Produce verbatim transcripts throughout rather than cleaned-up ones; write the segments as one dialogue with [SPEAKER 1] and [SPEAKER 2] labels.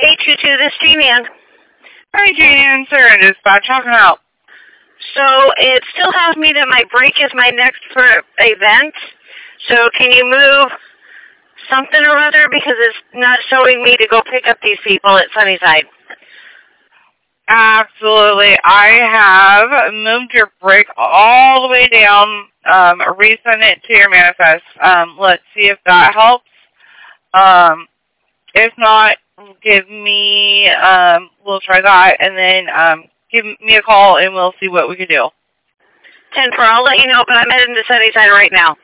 [SPEAKER 1] eight two two, this is Jeannie Ann.
[SPEAKER 2] Hi, Jeannie Ann, Sarah, dispatch. How can I help?
[SPEAKER 1] So it still has me that my break is my next for event. So can you move something or other because it's not showing me to go pick up these people at Sunnyside?
[SPEAKER 2] Absolutely. I have moved your break all the way down, um, resend it to your manifest. Um, let's see if that helps. Um, if not, give me, um, we'll try that, and then um, give me a call, and we'll see what we can do.
[SPEAKER 1] ten four, I'll let you know, but I'm heading to Sunnyside right now.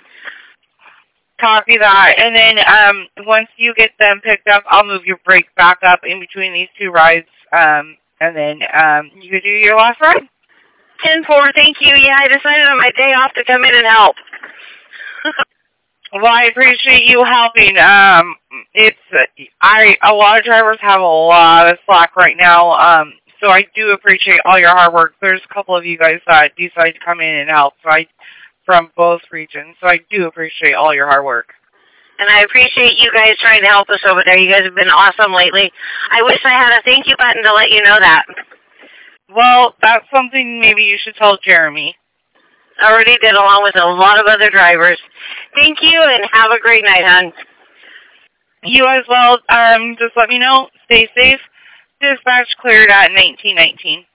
[SPEAKER 2] Copy that, and then um, once you get them picked up, I'll move your break back up in between these two rides, um, and then um, you can do your last ride.
[SPEAKER 1] ten four, thank you. Yeah, I decided on my day off to come in and help.
[SPEAKER 2] Well, I appreciate you helping. Um, it's I a lot of drivers have a lot of slack right now, um, so I do appreciate all your hard work. There's a couple of you guys that decided to come in and help, so I from both regions, so I do appreciate all your hard work.
[SPEAKER 1] And I appreciate you guys trying to help us over there. You guys have been awesome lately. I wish I had a thank you button to let you know that.
[SPEAKER 2] Well, that's something maybe you should tell Jeremy.
[SPEAKER 1] I already did, along with a lot of other drivers. Thank you, and have a great night, hon.
[SPEAKER 2] You as well. Um, just let me know. Stay safe. Dispatch cleared at nineteen nineteen.